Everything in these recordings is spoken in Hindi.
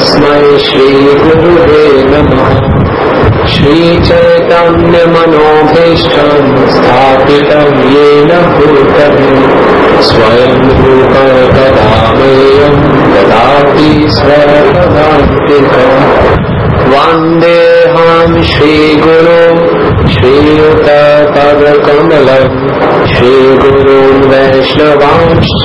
तस्मै श्री गुरुवे नमः। श्री चैतन्य मनोभीष्टं स्थापितं येन भूतले स्वयं रूप कदामेयं ददाति स्वपदान्तिकम्। वन्देऽहं श्रीगुरो श्रीयुतपदकमलं श्रीगुरून् वैष्णवांश्च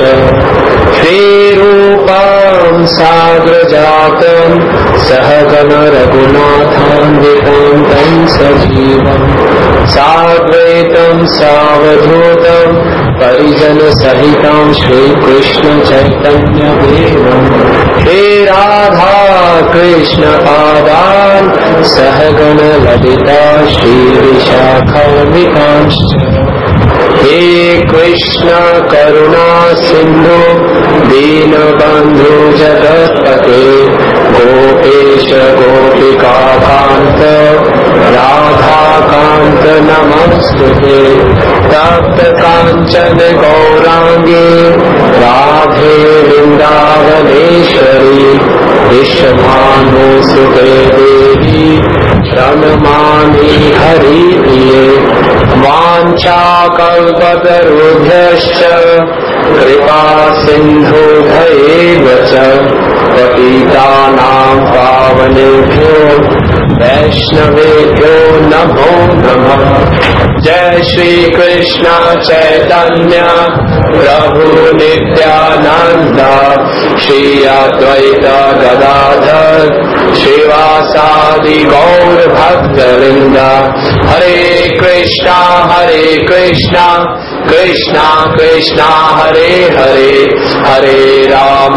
श्रीरूपं साग्रजातं सहगण रघुनाथान्वितं तं सजीवं साद्वैतं सावधूतं परिजन सहितं श्रीकृष्ण चैतन्य देवं हे राधा कृष्ण पादान् सहगण ललिता श्री विशाखान्वितांश्च। हे कृष्ण करुणा सिंधु दीनबंधु जगत्पते गोपेश गोपिका कांत राधाकांत नमस्तुते। तप्त कांचन गौरांगी राधे वृंदावनेश्वरी विश्वभानुसुते देवी प्रणमामि हरिप्रिये। वाञ्छाकल्पतरुभ्यश्च कृपा सिन्धुभ्यैव च पतितानां पावनेभ्यो वैष्णवेभ्यो नमो नमः। जय श्री कृष्ण चैतन्य प्रभु नित्यानंद श्री अद्वैत गदाधर श्रीवासादि गौर भक्तवृंद। हरे कृष्णा कृष्णा कृष्णा हरे हरे हरे राम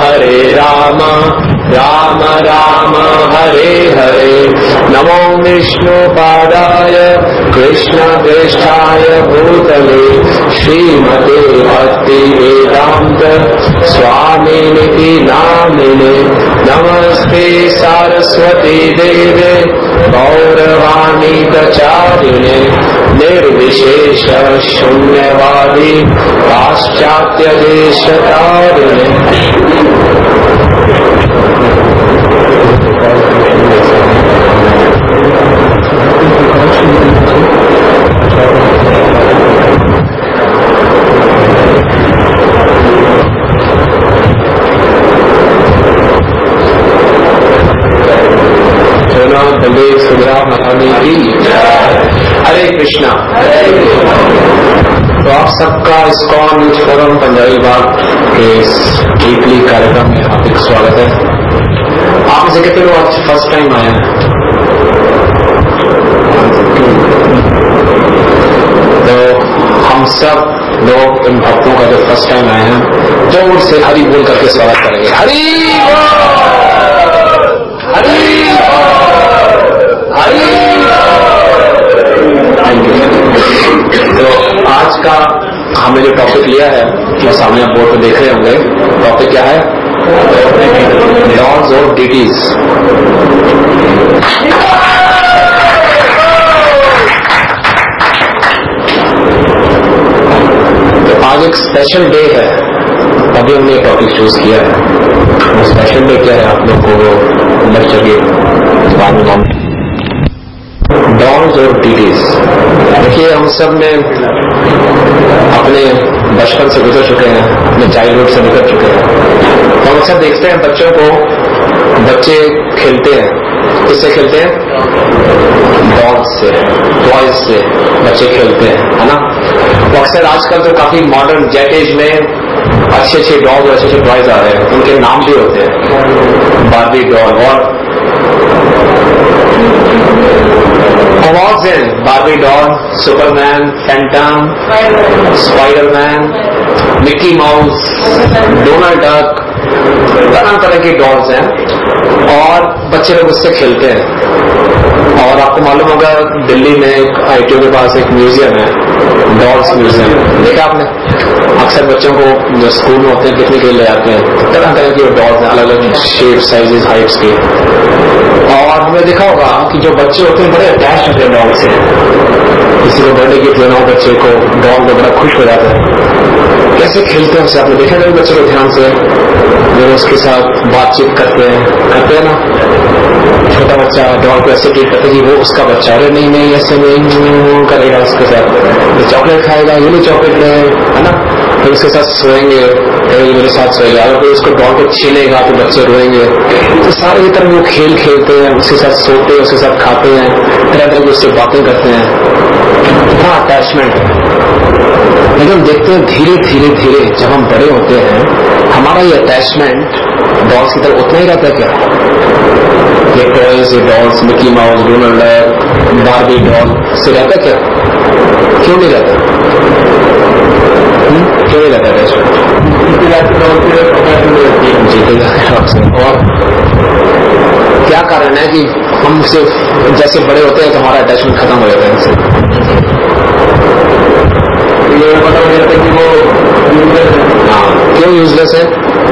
राम राम हरे हरे। नमो विष्णुपादाय कृष्ण प्रेष्ठाय भूतले श्रीमते भक्ति वेदांत स्वामिनिति नामिने। नमस्ते सारस्वती देवे गौरवाणी प्रचारिणे निर्विशेष शून्यवादी पाश्चात्य देशतारिणे। बलदेव सुभद्रा महारानी की हरे कृष्णा। तो आप सबका ISKCON news forum Punjabi Bagh के वीकली कार्यक्रम में हार्दिक स्वागत है। आप से कितने लोग आज फर्स्ट टाइम आए हैं? तो हम सब लोग इन भक्तों का जो फर्स्ट टाइम आए हैं जोर से हरि बोल करके स्वागत करेंगे। हरि हरि तो आज का हमने जो टॉपिक लिया है वो सामने आप बोर्ड पर देख रहे होंगे। टॉपिक क्या है? लॉर्ड्स और डिटीज। तो आज एक स्पेशल डे है, तभी हमने ये टॉपिक चूज किया है। वो स्पेशल डे क्या है आप लोग को लेक्चर के बाद में डॉन्स और डीटीज। देखिए हम सब ने अपने बचपन से गुजर चुके हैं, अपने चाइल्डहुड से गुजर चुके हैं। तो हम अक्सर देखते हैं बच्चों को, बच्चे खेलते हैं, किससे खेलते हैं? डॉल्स से, टॉयज से बच्चे खेलते हैं, है ना। तो अक्सर आजकल तो काफी मॉडर्न जेट एज में अच्छे अच्छे डॉल और अच्छे अच्छे टॉयज आ रहे हैं, उनके नाम भी होते हैं। बार्बी डॉल और अवार्ड्स हैं, Barbie doll, Superman, Phantom, Spiderman, Mickey Mouse, Donald Duck, तरह तरह की डॉल्स हैं और बच्चे लोग उससे खेलते हैं। और आपको मालूम होगा दिल्ली में एक ITO के पास एक म्यूजियम है, डॉल्स म्यूजियम। देखा आपने? अक्सर बच्चों को जो स्कूल में होते हैं पिकनिक के लिए ले जाते हैं, तरह तरह की डॉल्स हैं, अलग अलग शेप, साइजेस, हाइट्स के। और हमने देखा होगा कि जो बच्चे होते हैं बड़े अटैच होते हैं डॉल से। किसी को बर्थडे गिफ्ट देना हो बच्चे को, डॉल को बड़ा खुश हो जाता है। कैसे खेलते हैं उससे आपने देखा था बच्चे को ध्यान से? वो उसके साथ बातचीत करते हैं ना। छोटा बच्चा डॉल को ऐसे ट्रीट करता है कि वो उसका बच्चा, अरे नहीं नहीं ऐसे नहीं करेगा उसके साथ, ये चॉकलेट खाएगा, ये नहीं चॉकलेट है ना। फिर उसके साथ सोएंगे, मेरे साथ सोएगा, अगर कोई उसको डॉल को छीनेगा तो बच्चे रोएंगे। तो सारे की तरह वो खेल खेलते हैं, उसके साथ सोते हैं, उसके साथ खाते हैं, तरह तरह की उससे बातें करते हैं। कितना अटैचमेंट है। लेकिन देखते हैं धीरे धीरे धीरे जब हम बड़े होते हैं हमारा ये अटैचमेंट डॉल्स की तरफ उतना ही रहता है क्या? ये टॉयज, ये dolls, Mickey Mouse, Donald Duck, Barbie doll से रहता क्या? क्यों नहीं रहता? क्यों नहीं रहता अटैचमेंट? और क्या कारण है कि हम सिर्फ जैसे बड़े होते हैं तो हमारा अटैचमेंट खत्म हो जाता है इनसे? ये पता हो जाता है कि वो क्यों यूजलेस है?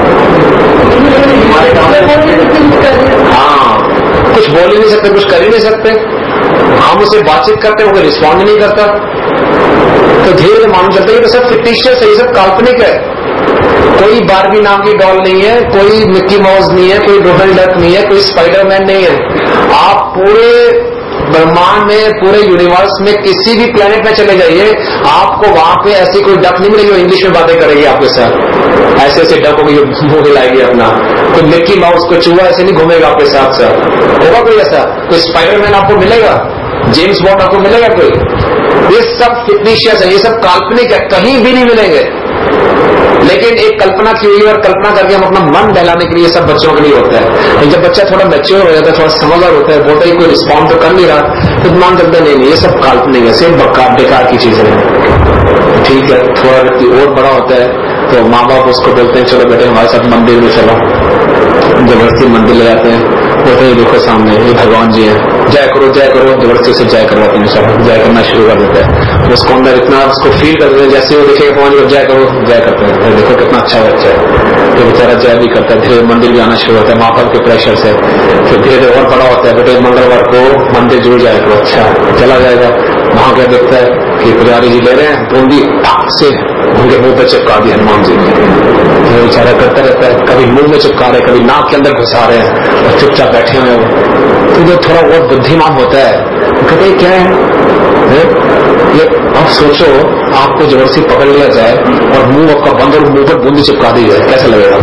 हाँ, कुछ बोल ही नहीं सकते, कुछ कर ही नहीं सकते। हम उससे बातचीत करते हैं, वो रिस्पॉन्ड नहीं करता, तो धीरे धीरे मालूम चलता है कि सब फिक्टिशियस है, ये सब काल्पनिक है। कोई बार्बी नाम की डॉल नहीं है, कोई मिक्की माउस नहीं है, कोई डोनाल्ड डक नहीं है, कोई स्पाइडरमैन नहीं है। आप पूरे ब्रह्मांड में, पूरे यूनिवर्स में किसी भी प्लेनेट में चले जाइए, आपको वहां पे ऐसी कोई डक नहीं मिलेगी जो इंग्लिश में बातें करेगी आपके साथ। ऐसे ऐसे डक होगी जो मुंह हिलाएगी अपना। कोई मिक्की माउस, कोई चूहा ऐसे नहीं घूमेगा आपके साथ साथ। होगा कोई ऐसा? कोई स्पाइडरमैन आपको मिलेगा? जेम्स बॉन्ड आपको मिलेगा कोई? ये सब फिक्टिशियस है, ये सब काल्पनिक है, कहीं भी नहीं मिलेंगे। लेकिन एक कल्पना की हुई और कल्पना करके हम अपना मन बहलाने के लिए सब बच्चों के लिए होता है। जब बच्चा थोड़ा मैच्योर हो जाता है, थोड़ा समझदार होता है, बोलता है कोई रिस्पॉन्ड तो कर नहीं रहा, तो मान करते नहीं ये सब काल्पनिक है, सिर्फ बेकार की चीजें हैं। ठीक है, थोड़ा व्यक्ति और बड़ा होता है तो माँ बाप उसको बोलते हैं चलो बेटे हमारे साथ मंदिर में चलो, जबरदस्ती मंदिर ले जाते हैं, बोलते हैं देखो सामने ये भगवान जी हैं, जय करो जबरदस्ती से जय करवाते हैं, सब जय करना शुरू कर देते हैं। उसको अंदर इतना उसको फील कर देते हैं, जैसे वो देखेगा भगवान जी जय करो, जय करते हैं, देखो कितना अच्छा बच्चा है, तो बेचारा जय भी करता है। धीरे मंदिर भी आना शुरू होता है माँ बाप के प्रेशर से। फिर धीरे और बड़ा होता है, बेटे मंगलवार को मंदिर जुड़ जाए तो अच्छा चला जाएगा। वहां क्या देखता है कि पुजारी जी ले रहे हैं, बूंदी से उनके मुंह पे चिपका दी हनुमान जी, तो बेचारा करता रहता है, कभी मुंह में चिपका रहे, कभी नाक के अंदर घुसा रहे हैं और चुपचाप बैठे हुए हैं। तो जो थोड़ा बहुत बुद्धिमान होता है कहते क्या है ये, अब सोचो आपको जबरदस्ती पकड़ लिया जाए और मुंह आपका बंद और मुंह पर बूंदी चिपका दी जाए, कैसा लगेगा?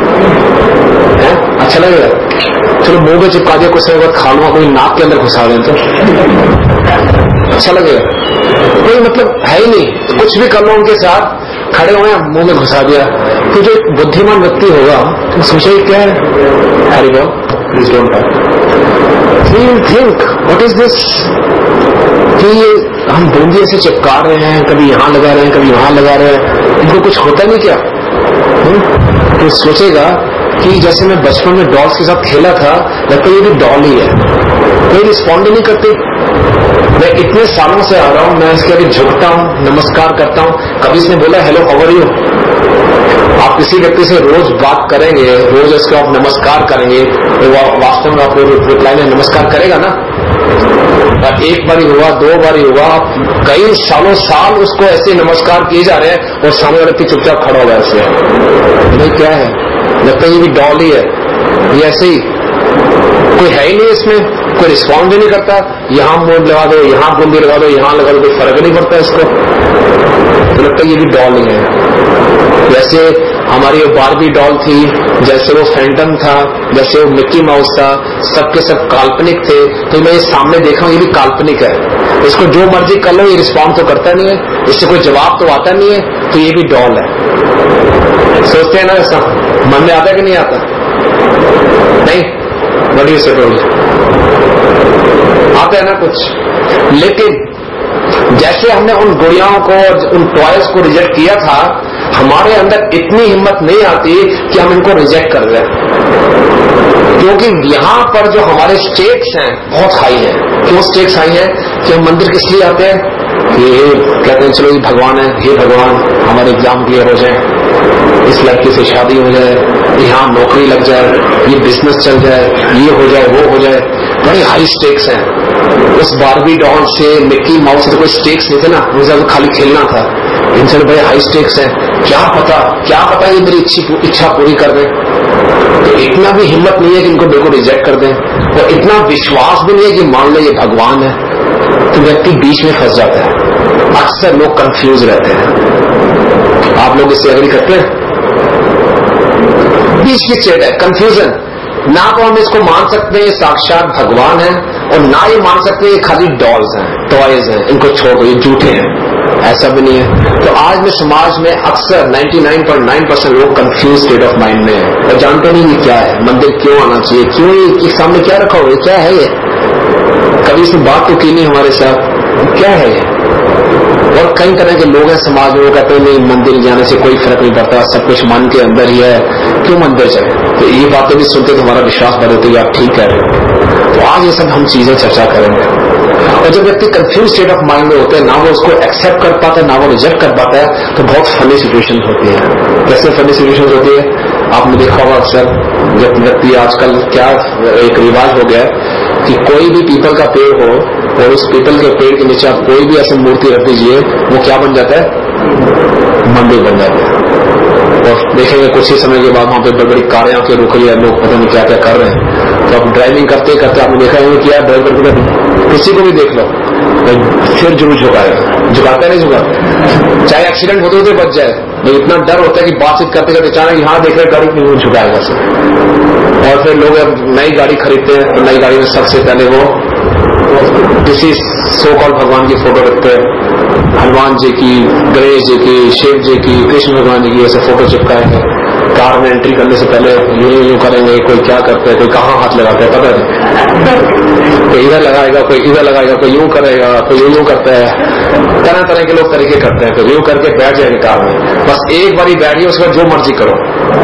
अच्छा लगेगा? चलो मुंह में चिपका दिया, कुछ समय बाद खा लूंगा, कोई नाक के अंदर घुसा दें तो अच्छा लगेगा? कोई मतलब है ही नहीं, तो कुछ भी कर लो उनके साथ, खड़े हुए हैं मुंह में घुसा दिया। तो जो बुद्धिमान व्यक्ति होगा तो सोचे क्या है, हरि बोल please don't think what is this, कि हम बूंदी ऐसे चिपका रहे हैं, कभी यहां लगा रहे हैं, कभी वहां लगा रहे हैं, इनको कुछ होता नहीं क्या? तो सोचेगा कि जैसे मैं बचपन में डॉल्स के साथ खेला था, लगता ये भी डॉल ही है, कोई रिस्पॉन्ड नहीं करती। मैं इतने सालों से आ रहा हूं, मैं इसके आगे झुकता हूं, नमस्कार करता हूं, कभी इसने बोला हेलो हाउ आर यू? आप किसी व्यक्ति से रोज बात करेंगे, रोज उसको आप नमस्कार करेंगे, तो वास्तव में आपको रिप्लाई में नमस्कार करेगा ना? एक बारी हुआ, दो बारी हुआ, कई साल उसको ऐसे नमस्कार किए जा रहे हैं और सामने वाले व्यक्ति चुपचाप खड़ा हो गया उससे, भाई क्या है? लगता है ये भी डॉल ही है, ये ऐसे ही कोई है ही नहीं, इसमें कोई रिस्पॉन्ड भी नहीं करता। यहां मोड लगा दो, यहां बूंदी लगा दो, यहां लगा दो, कोई फर्क नहीं पड़ता इसको, तो लगता है ये भी डॉल ही है। जैसे हमारी वो बार्बी डॉल थी, जैसे वो फैंटम था, जैसे वो मिक्की माउस था, सबके सब काल्पनिक थे। तो मैं ये सामने देखा हूं ये भी काल्पनिक है, इसको जो मर्जी कर लो ये रिस्पॉन्ड तो करता नहीं है, इससे कोई जवाब तो आता नहीं है, तो ये भी डॉल है। सोचते हैं ना ऐसा, मन में आता है कि नहीं आता? नहीं, बड़ी से डॉल आता है ना कुछ। लेकिन जैसे हमने उन गुड़ियाओं को, उन टॉयज को रिजेक्ट किया था, हमारे अंदर इतनी हिम्मत नहीं आती कि हम इनको रिजेक्ट कर दें, क्योंकि यहां पर जो हमारे स्टेक्स हैं बहुत हाई हैं। क्यों स्टेक्स हाई हैं? कि हम मंदिर किस लिए आते हैं? ये कहते हैं चलो ये भगवान है, हे भगवान हमारे एग्जाम क्लियर हो जाए, इस लड़की से शादी हो जाए, यहाँ नौकरी लग जाए, ये बिजनेस चल जाए, ये हो जाए, वो हो जाए, बड़े हाई स्टेक्स हैं। उस बार्बी डॉल से, मिक्की माउस से तो कोई स्टेक्स नहीं थे ना, मुझे तो खाली खेलना था। इनसे बड़े हाई स्टेक्स हैं, क्या पता ये मेरी इच्छा पूरी कर दे। तो इतना भी हिम्मत नहीं है कि इनको बिल्कुल रिजेक्ट कर दें, और इतना विश्वास भी नहीं है कि मान लें ये भगवान है, तो व्यक्ति बीच में फंस जाता है। अक्सर लोग कंफ्यूज रहते हैं। आप लोग इससे एग्री करते हैं? बीच की स्टेट है कंफ्यूजन। ना तो हम इसको मान सकते हैं साक्षात भगवान है, और ना ये मान सकते हैं खाली डॉल्स हैं, टॉयज हैं, इनको छोड़ दो, ये झूठे हैं, ऐसा भी नहीं है। तो आज में समाज में अक्सर 99.9% लोग कंफ्यूज स्टेट ऑफ माइंड में है और जानते नहीं ये क्या है, मंदिर क्यों आना चाहिए, क्यों ये सामने क्या रखा हुआ है, क्या है ये, कभी इसने बात तो की नहीं हमारे साथ, क्या है ये। और कई तरह के लोग हैं समाज में, वो कहते हैं नहीं मंदिर जाने से कोई फर्क नहीं पड़ता, सब कुछ मन के अंदर ही है, क्यों मंदिर जाए। तो ये बातें भी सुनते तो हमारा विश्वास बढ़ते कि आप ठीक कह रहे हो। तो आज ये सब हम चीजें चर्चा करेंगे। और जब व्यक्ति कंफ्यूज स्टेट ऑफ माइंड में होते हैं, ना वो उसको एक्सेप्ट कर पाता है, ना वो रिजेक्ट कर पाता है, तो बहुत फनी सिचुएशन होती है। कैसे फनी सिचुएशन होती है? आपने देखा होगा अक्सर जब व्यक्ति, आजकल क्या एक रिवाज हो गया है कि कोई भी पीपल का पेड़ हो और उस पीपल के पेड़ के नीचे आप कोई भी ऐसी मूर्ति रख दीजिए, वो क्या बन जाता है? मंदिर बन जाता है। और देखेंगे कुछ ही समय के बाद वहां पे बड़ी बड़ी कारें आके रुक रही है, लोग पता नहीं क्या क्या कर रहे हैं। तो अब ड्राइविंग करते करते आपने देखा है कि यार ड्राइव करते किसी को भी देख लो फिर जरूर झुकाएगा, झुकाता नहीं झुका, चाहे एक्सीडेंट होते होते बच जाए, लेकिन इतना डर होता है कि बातचीत करते करते अचानक हाँ देख रहे गाड़ी नहीं, वो झुकाएगा सब। और फिर लोग नई गाड़ी खरीदते हैं तो नई गाड़ी में सबसे पहले वो किसी सो कॉल्ड भगवान की फोटो रखते हैं, हनुमान जी की, गणेश जी की, शिव जी की, कृष्ण भगवान जी की, ऐसे फोटो चिपकाएंगे। कार में एंट्री करने से पहले यूं करेंगे, कोई क्या करता है, कोई कहाँ हाथ लगाता है पता नहीं, कोई इधर लगाएगा, कोई इधर लगाएगा, कोई यूं करेगा, कोई यूं करता है, तरह तरह के लोग तरीके करते हैं। तो यूं करके बैठ जाएंगे कार में, बस एक बारी बैठिए, उसके बाद जो मर्जी करो।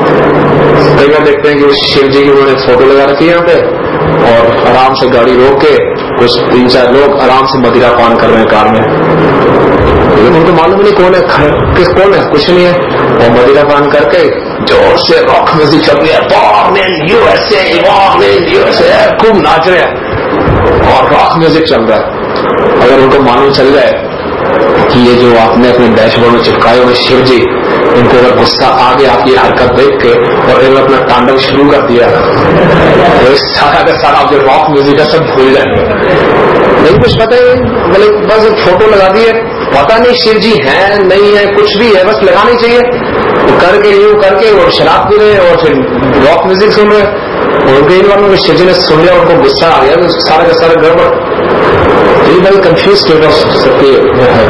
कई बार देखते हैं कि शिव जी की उन्होंने फोटो लगा रखी है यहाँ पे, और आराम से गाड़ी रोक के कुछ 3-4 लोग आराम से मदिरा पान कर रहे हैं कार में, लेकिन उनको मालूम नहीं कौन है, कौन है, कुछ नहीं है। और मदिरा पान करके जोर से रॉक म्यूजिक चल रही है, born in U S A, born in U S A, खूब नाच रहे हैं और रॉक म्यूजिक चल रहा है। अगर उनको मालूम चल जाए कि ये जो आपने अपने डैशबोर्ड में चिपकाए हुए शिव जी, इनको अगर गुस्सा आ गया आपकी हरकत देख के और इन्होंने अपना तांडव शुरू कर दिया, तो सारा का सारा जो रॉक म्यूजिक है सब भूल जाएंगे, नहीं कुछ पता ही, मतलब बस एक फोटो लगा दी है, पता नहीं शिव जी है नहीं है, कुछ भी है, बस लगानी चाहिए, तो करके यूं करके वो शराब पी रहे और फिर रॉक म्यूजिक सुन रहे, और उनके इन वालों शिव जी ने सुन लिया, उनको गुस्सा आ गया, तो सारा का सारा गड़बड़। ये बड़ी कंफ्यूज स्टेट ऑफ सत्य है।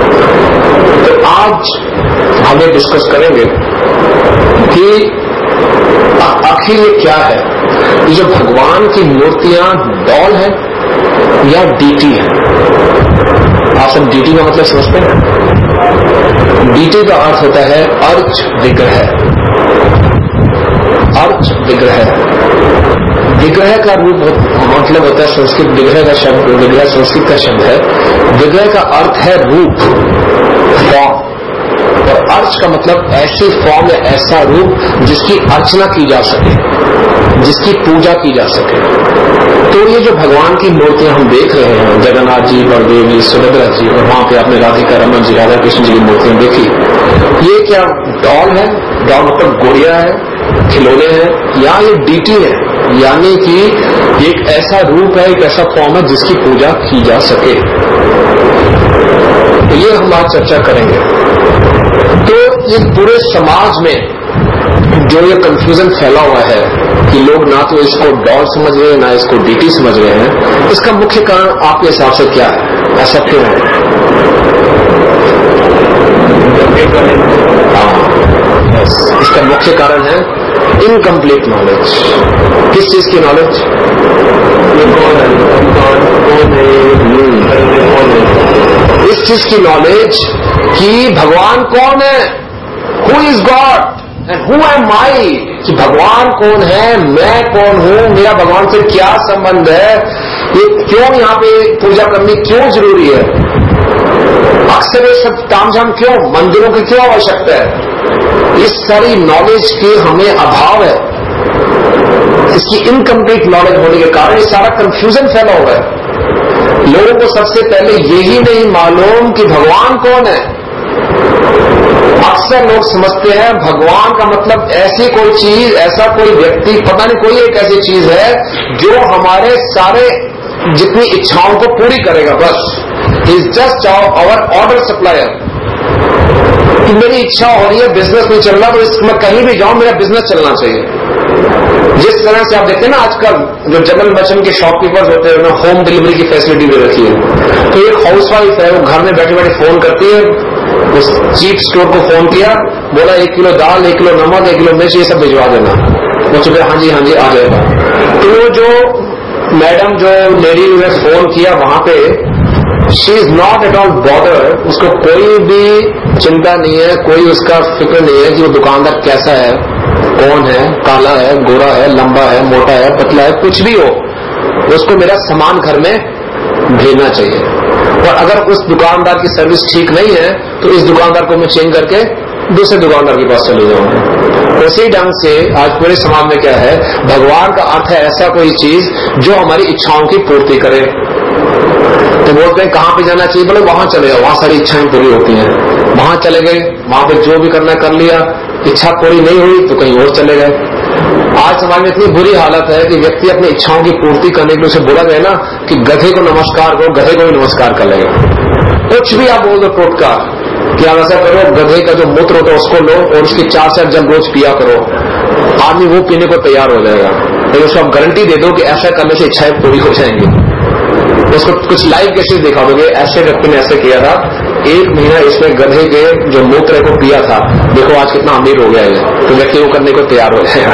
तो आज हम ये डिस्कस करेंगे कि आखिर ये क्या है, ये जो भगवान की मूर्तियां डॉल है या डीटी है। आप सब डीटी का मतलब समझते हैं? डीटी का अर्थ होता है अर्च विग्रह। अर्च विग्रह, विग्रह का रूप मतलब होता है संस्कृत, विग्रह का शब्द, विग्रह संस्कृत का शब्द है। विग्रह का अर्थ है रूप, फॉर्म, और अर्च का मतलब ऐसी फॉर्म या ऐसा रूप जिसकी अर्चना की जा सके, जिसकी पूजा की जा सके। तो ये जो भगवान की मूर्तियां हम देख रहे हैं, जगन्नाथ जी, बलदेव जी, सुभद्रा जी, और वहां पे आपने राधिका रमन जी, राधा कृष्ण जी की मूर्तियां देखी, ये क्या डॉल है? डॉल मतलब गुड़िया है, खिलौने हैं, या ये डीटी है, यानी कि एक ऐसा रूप है, एक ऐसा फॉर्म है जिसकी पूजा की जा सके। तो ये हम आज चर्चा करेंगे। तो ये पूरे समाज में जो ये कंफ्यूजन फैला हुआ है कि लोग ना तो इसको डॉल समझ रहे हैं, ना इसको डीटी समझ रहे हैं, इसका मुख्य कारण आपके हिसाब से क्या है? ऐसा क्यों है? इसका मुख्य कारण है इनकम्प्लीट नॉलेज। किस चीज की नॉलेज? इस चीज की नॉलेज कि भगवान कौन है, who is God and who am I, कि भगवान कौन है, मैं कौन हूं, मेरा भगवान से क्या संबंध है, ये क्यों यहाँ पे पूजा करनी क्यों जरूरी है, अक्सर ये सब तामझाम क्यों, मंदिरों की क्यों आवश्यकता है, इस सारी नॉलेज के हमें अभाव है। इसकी इनकम्प्लीट नॉलेज होने के कारण ये सारा कंफ्यूजन फैला हुआ है। लोगों को सबसे पहले यही नहीं मालूम कि भगवान कौन है, अक्सर लोग समझते हैं भगवान का मतलब ऐसी कोई चीज, ऐसा कोई व्यक्ति, पता नहीं कोई एक ऐसी चीज है जो हमारे सारे जितनी इच्छाओं को पूरी करेगा, बस is just our order supplier. कि मेरी इच्छा हो रही है, बिजनेस नहीं चल रहा, तो मैं कहीं भी जाऊं मेरा बिजनेस चलना चाहिए। जिस तरह से आप देखते हैं ना आजकल जो जनरल मर्चेंट के शॉपकीपर्स होते हैं उन्होंने होम डिलीवरी की फैसिलिटी भी रखी है। तो एक हाउसवाइफ है, वो घर में बैठे बैठे फोन करती है, उस चीप स्टोर को फोन किया, बोला 1 किलो दाल, 1 किलो नमक, 1 किलो मिर्च, ये सब भिजवा देना। वो चुके हाँ जी आ जाएगा। तो जो मैडम जो लेडी ने फोन किया वहां पे, she is not at all bother, उसको कोई भी चिंता नहीं है, कोई उसका फिक्र नहीं है कि वो दुकानदार कैसा है, कौन है, काला है, गोरा है, लंबा है, मोटा है, पतला है, कुछ भी हो, उसको मेरा सामान घर में भेजना चाहिए। और अगर उस दुकानदार की सर्विस ठीक नहीं है तो इस दुकानदार को मैं चेंज करके दूसरे दुकानदार के पास चले जाऊंगा। उसी ढंग से आज पूरे समाज में क्या है, भगवान का अर्थ है ऐसा कोई चीज जो हमारी इच्छाओं की पूर्ति करे। तो बोलते हैं कहां पे जाना चाहिए, बोले वहां चले जाओ, वहां सारी इच्छाएं पूरी होती हैं। वहां चले गए, वहां पे जो भी करना कर लिया, इच्छा पूरी नहीं हुई तो कहीं और चले गए। आज समाज में इतनी बुरी हालत है कि व्यक्ति अपनी इच्छाओं की पूर्ति करने के लिए उसे बोला गया ना कि गधे को नमस्कार करो, गधे को भी नमस्कार कर लेगा। कुछ भी आप बोल दो टोटका कि आप ऐसा करो, गधे का जो मूत्र होता है उसको लो और उसकी 4 से 8 जग रोज पिया करो, आदमी वो पीने को तैयार हो जाएगा। लेकिन उसको आप गारंटी दे दो कि ऐसा करने से इच्छाएं पूरी हो जाएंगी। उसको कुछ लाइव केसेस दिखा दोगे, ऐसे व्यक्ति ने ऐसे किया था, 1 महीना इसमें गधे के जो मूत्र को पिया था, देखो आज कितना अमीर हो गया है। तो व्यक्ति वो करने को तैयार हो जाएगा।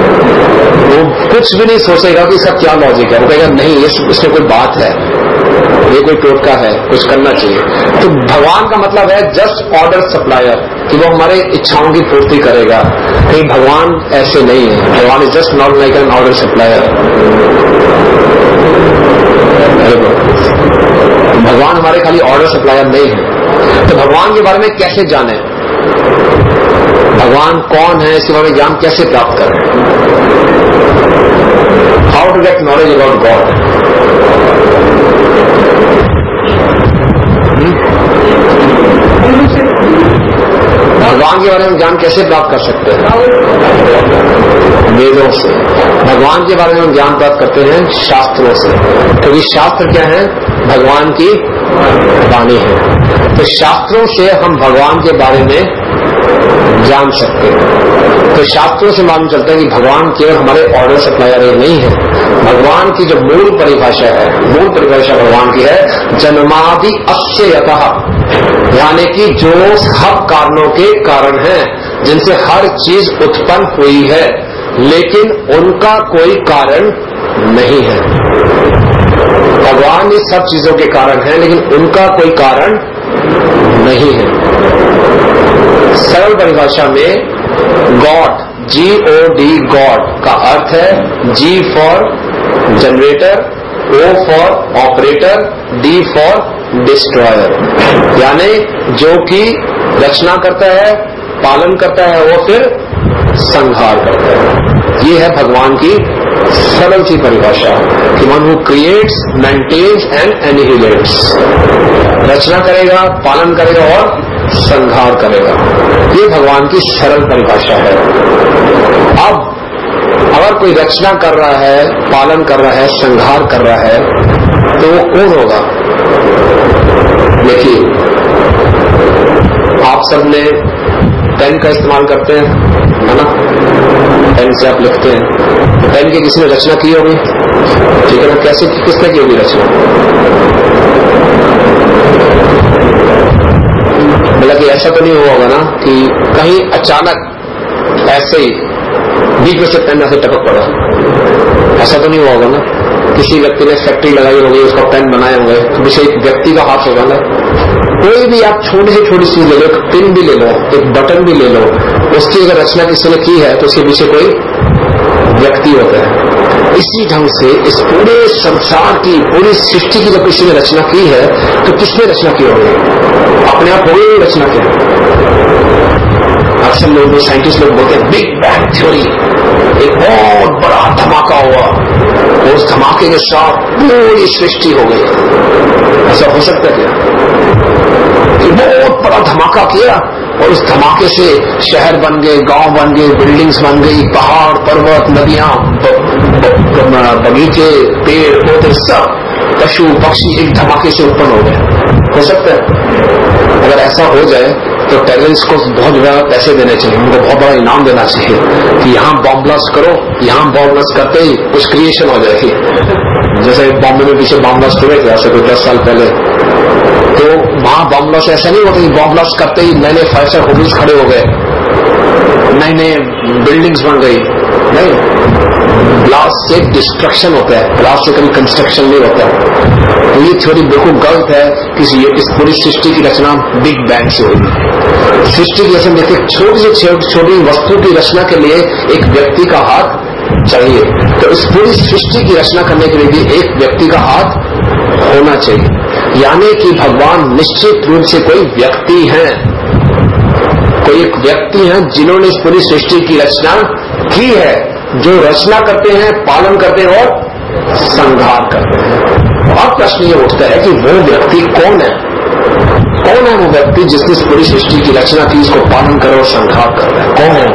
वो कुछ भी नहीं सोचेगा कि इसका क्या लॉजिक है, वो कहेगा नहीं इसमें कोई बात है, ये कोई टोटका है, कुछ करना चाहिए। तो भगवान का मतलब है जस्ट ऑर्डर सप्लायर, कि वो हमारे इच्छाओं की पूर्ति करेगा। कहीं भगवान ऐसे नहीं है, भगवान is just not like an order supplier. भगवान हमारे खाली ऑर्डर सप्लायर नहीं है। तो भगवान के बारे में कैसे जाने, भगवान कौन है, इसके बारे में ज्ञान कैसे प्राप्त करें, how to get knowledge about God. भगवान के बारे में ज्ञान कैसे प्राप्त कर सकते हैं, वेदों से। भगवान के बारे में हम ज्ञान प्राप्त करते हैं शास्त्रों से, क्योंकि शास्त्र क्या है, भगवान की वाणी है। तो शास्त्रों से हम भगवान के बारे में जान सकते हैं। तो शास्त्रों से मालूम चलता है कि भगवान केवल हमारे ऑर्डर सप्लायर नहीं है। भगवान की जो मूल परिभाषा है, मूल परिभाषा भगवान की है जन्मादि अश्चयतः, यानी कि जो सब कारणों के कारण हैं, जिनसे हर चीज उत्पन्न हुई है, लेकिन उनका कोई कारण नहीं है। भगवान इस सब चीजों के कारण है, लेकिन उनका कोई कारण नहीं है। सरल परिभाषा में गॉड, GOD, गॉड का अर्थ है G for generator, O for operator, D for destroyer, यानी जो कि रचना करता है, पालन करता है, वो फिर संहार करता है। ये है भगवान की सरल सी परिभाषा कि one who creates, maintains and annihilates, रचना करेगा, पालन करेगा और संहार करेगा। ये भगवान की सरल परिभाषा है। अब अगर कोई रचना कर रहा है, पालन कर रहा है, संहार कर रहा है, तो वो कौन होगा? देखिए, आप सब ने पेन का इस्तेमाल करते हैं, है ना? पेन से आप लिखते हैं। पेन की किसी ने रचना की होगी, ठीक है ना? कैसे, किसने की होगी रचना? मतलब कि ऐसा तो नहीं हुआ होगा ना कि कहीं अचानक ऐसे ही बीच में से पेन ऐसे टपक पड़ा, ऐसा तो नहीं हुआ होगा ना? किसी व्यक्ति ने फैक्ट्री लगाई होगी, उसका पेन बनाए होंगे, तो पीछे एक व्यक्ति का हाथ होगा ना? कोई भी आप छोटी से छोटी चीज ले लो, एक पिन भी ले लो, एक बटन भी ले लो, उसकी अगर रचना किसी ने की है तो उसके पीछे कोई व्यक्ति होता है। इसी ढंग से इस पूरे संसार की, पूरी सृष्टि की जब किसी ने रचना की है तो किसने रचना की होगी? अपने आप हो गई रचना की। अक्सर लोग, साइंटिस्ट लोग बोलते हैं बिग बैंग थ्योरी, एक बहुत बड़ा धमाका हुआ और उस धमाके के साथ पूरी सृष्टि हो गई। ऐसा हो सकता है क्या? बहुत बड़ा धमाका किया और उस धमाके से शहर बन गए, गांव बन गए, बिल्डिंग्स बन गई, पहाड़ पर्वत नदियां बगीचे पेड़ पौधे सब पशु पक्षी एक धमाके से उत्पन्न हो गए। हो सकता है अगर ऐसा हो जाए तो टेररिस्ट को बहुत ज्यादा पैसे देने चाहिए, उनको बहुत बड़ा इनाम देना चाहिए कि यहाँ बॉम्ब ब्लास्ट करो, यहाँ बॉम्ब ब्लास्ट करते ही कुछ क्रिएशन हो जाएगी। जैसे बॉम्बे में पीछे बॉम्ब ब्लास्ट हुए थे ऐसे कोई 10 साल पहले, तो वहां बॉम्ब ब्लास्ट ऐसा नहीं होता कि बॉम्ब ब्लास्ट करते ही नए नए 5 स्टार होटल्स खड़े हो गए, नई नई बिल्डिंग्स बन गई। नहीं, ब्लास्ट से डिस्ट्रक्शन होता है, ब्लास्ट से कभी कंस्ट्रक्शन नहीं होता। तो ये थ्योरी बिल्कुल गलत है कि इस पूरी सृष्टि की रचना बिग बैंग से हुई। सृष्टि की रचना देखिए, छोटी से छोटी वस्तु की रचना के लिए एक व्यक्ति का हाथ चाहिए, तो इस पूरी सृष्टि की रचना करने के लिए भी एक व्यक्ति का हाथ होना चाहिए। यानी कि भगवान निश्चित रूप से कोई व्यक्ति है, कोई एक व्यक्ति है जिन्होंने इस पूरी सृष्टि की रचना की है, जो रचना करते हैं, पालन करते हैं और संहार करते हैं। और प्रश्न ये उठता है कि वो व्यक्ति कौन है? कौन है वो व्यक्ति जिसने इस पूरी सृष्टि की रचना की, इसको पालन करे और संहार कर रहा है? कौन है?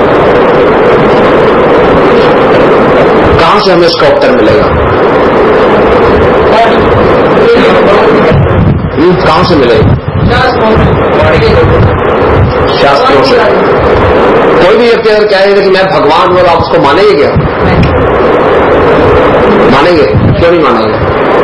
कहां से हमें इसका उत्तर मिलेगा? कहां से मिलेगा? शास्त्रों से। कोई भी व्यक्ति अगर कहेगा कि मैं भगवान हूं, आप उसको मानेंगे क्या? मानेंगे? क्यों नहीं मानेंगे?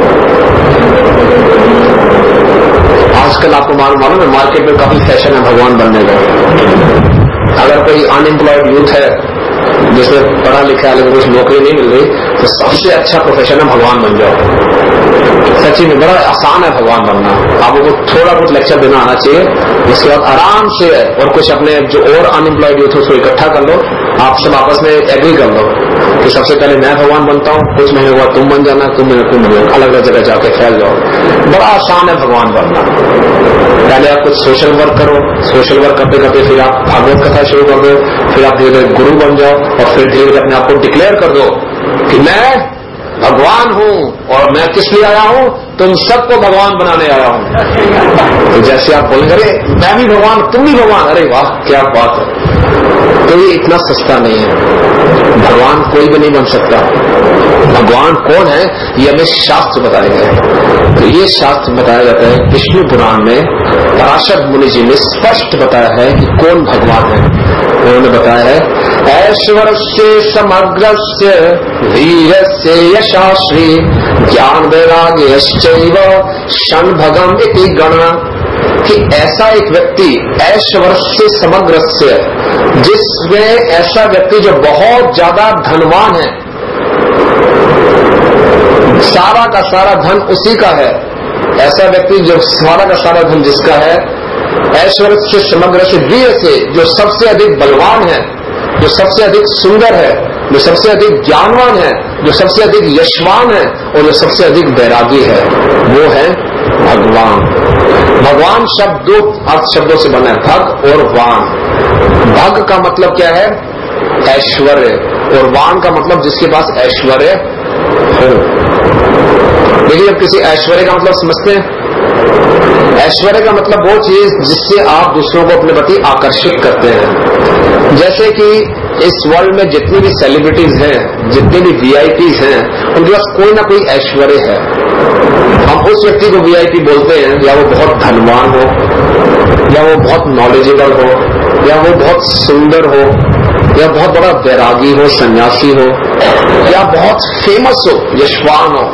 आजकल आपको मालूम है मार्केट में काफी फैशन है भगवान बनने का। अगर कोई अनएम्प्लॉयड यूथ है जिसमें पढ़ा लिखा है लेकिन कुछ नौकरी नहीं मिल रही, तो सबसे अच्छा प्रोफेशन है भगवान बन जाओ। सच्ची में बड़ा आसान है भगवान बनना। आपको थोड़ा बहुत लेक्चर देना आना चाहिए, उसके बाद आराम से और कुछ अपने जो और अनएम्प्लॉयड यूथ उसको इकट्ठा कर लो, आप सब आपस में एग्री कर लो कि सबसे पहले मैं भगवान बनता हूँ, कुछ महीने बाद तुम बन जाना, तुम अलग अलग जगह जाके फैल जाओ। बड़ा आसान है भगवान बनना। पहले आप कुछ सोशल वर्क करो, सोशल वर्क करते करते फिर आप भागवत कथा शुरू कर दो, फिर आप धीरे धीरे गुरु बन जाओ और फिर धीरे धीरे अपने आप को डिक्लेयर कर दो कि मैं भगवान हूं और मैं किस लिए आया हूं? तुम सबको भगवान बनाने आया हूं। तो जैसे आप बोलेंगे अरे मैं भी भगवान, तुम भी भगवान, अरे वाह क्या बात है। तो ये इतना सस्ता नहीं है, भगवान कोई भी नहीं बन सकता। भगवान कौन है ये हमें शास्त्र बताएंगे। तो ये शास्त्र बताया जाता है विष्णु पुराण में, पराशर मुनि जी ने स्पष्ट बताया है कि कौन भगवान है। उन्होंने बताया है ऐश्वर्य समग्रस्य वीरस्य यशाश्री ज्ञान वैराग्यश्चैव षण्भगम इति गण, कि ऐसा एक व्यक्ति ऐश्वर्य समग्रस्य, जिसमें ऐसा व्यक्ति जो बहुत ज्यादा धनवान है, सारा का सारा धन उसी का है, ऐसा व्यक्ति जो सारा का सारा धन जिसका है, ऐश्वर्य से समग्र से वीर से, जो सबसे अधिक बलवान है, जो सबसे अधिक सुंदर है, जो सबसे अधिक ज्ञानवान है, जो सबसे अधिक यशवान है और जो सबसे अधिक वैरागी है, वो है भगवान। भगवान शब्द दो अर्थ शब्दों से बना है, भग और वान। भग का मतलब क्या है? ऐश्वर्य, और वान का मतलब जिसके पास ऐश्वर्य हो। देखिए अब किसी ऐश्वर्य का मतलब समझते हैं? ऐश्वर्य का मतलब वो चीज जिससे आप दूसरों को अपने प्रति आकर्षित करते हैं। जैसे कि इस वर्ल्ड में जितनी भी सेलिब्रिटीज हैं, जितने भी वीआईपीज हैं, उनके पास कोई ना कोई ऐश्वर्य है। हम उस व्यक्ति को वीआईपी बोलते हैं या वो बहुत धनवान हो, या वो बहुत नॉलेजेबल हो, या वो बहुत सुंदर हो, या बहुत बड़ा वैरागी हो, सन्यासी हो, या बहुत फेमस हो, यशवान हो,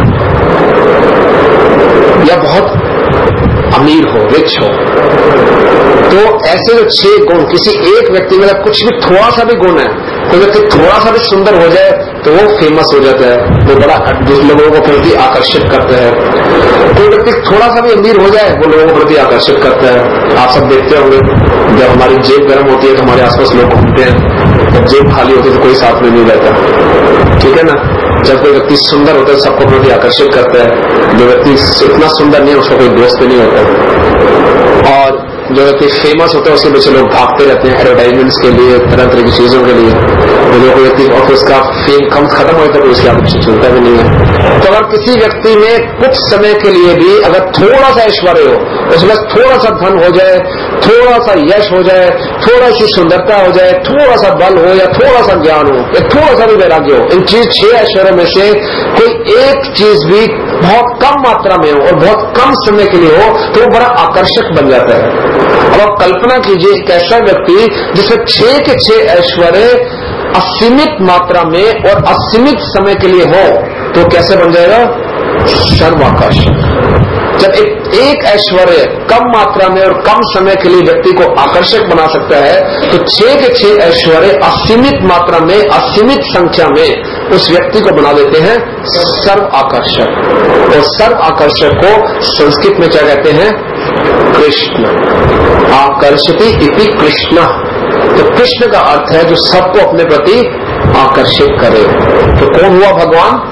या बहुत अमीर हो, रिच हो। तो ऐसे जो 6 गुण किसी एक व्यक्ति में कुछ भी थोड़ा सा भी गुण है, कोई व्यक्ति थोड़ा सा भी सुंदर हो जाए तो वो फेमस हो जाता है, वो बड़ा लोगों को प्रति आकर्षित करता है। कोई व्यक्ति थोड़ा सा भी अमीर हो जाए वो लोगों को प्रति आकर्षित करता है। आप सब देखते होंगे जब हमारी जेब गर्म होती है तो हमारे आसपास लोग घूमते हैं, जब जेब खाली होती है तो कोई साथ में नहीं रहता, ठीक है ना। जब कोई व्यक्ति सुंदर होता है सबको प्रति आकर्षित करता है, जो व्यक्ति इतना सुंदर नहीं है उसका कोई दोस्त नहीं होता। और जो व्यक्ति फेमस होता है उसके पीछे लोग भागते रहते हैं एडवर्टाइजमेंट्स के लिए, तरह तरह की चीजों के लिए। जो कोई व्यक्ति और उसका फेम कम खत्म होता है तो उसकी आप सुनता भी नहीं है। तो अगर किसी व्यक्ति में कुछ समय के लिए भी अगर थोड़ा सा ऐश्वर्य हो उसमें थोड़ा सा धन हो जाए, थोड़ा सा यश हो जाए, थोड़ा सी सुंदरता हो जाए, थोड़ा सा बल हो या थोड़ा सा ज्ञान हो या थोड़ा सा भी वैराग्य हो, इन 6 ऐश्वर्यों में से कोई एक चीज भी बहुत कम मात्रा में हो और बहुत कम समय के लिए हो तो वो बड़ा आकर्षक बन जाता है। अब आप कल्पना कीजिए एक ऐसा व्यक्ति जिसमें 6 के 6 ऐश्वर्य असीमित मात्रा में और असीमित समय के लिए हो तो कैसे बन जाएगा? सर्वाकर्षक। जब एक ऐश्वर्य कम मात्रा में और कम समय के लिए व्यक्ति को आकर्षक बना सकता है तो 6 के 6 ऐश्वर्य असीमित मात्रा में असीमित संख्या में उस व्यक्ति को बना देते हैं सर्व आकर्षक। और सर्व आकर्षक को संस्कृत में क्या कहते हैं? कृष्ण। आकर्षति इति कृष्ण। तो कृष्ण का अर्थ है जो सबको अपने प्रति आकर्षित करे। तो कौन हुआ? भगवान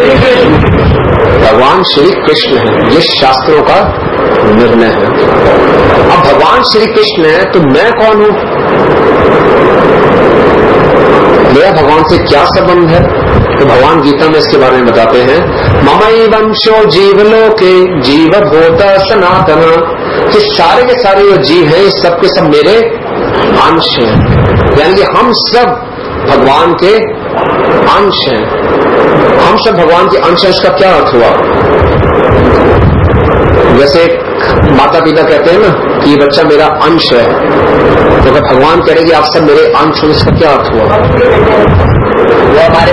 भगवान श्री कृष्ण है। ये शास्त्रों का निर्णय है। अब भगवान श्री कृष्ण है तो मैं कौन हूं? मेरा भगवान से क्या संबंध है? तो भगवान गीता में इसके बारे में बताते हैं, ममई वंशो जीवलोके जीवभूत सनातन, कि सारे के सारे जो जीव हैं सबके सब मेरे अंश हैं। यानी कि हम सब भगवान के अंश हैं। हम सब भगवान के अंश हैं। इसका क्या अर्थ हुआ? जैसे माता पिता कहते हैं ना कि ये बच्चा मेरा अंश है, तो अगर भगवान कह रहे कि आप सब मेरे अंश हो, इसका क्या अर्थ हुआ? वो हमारे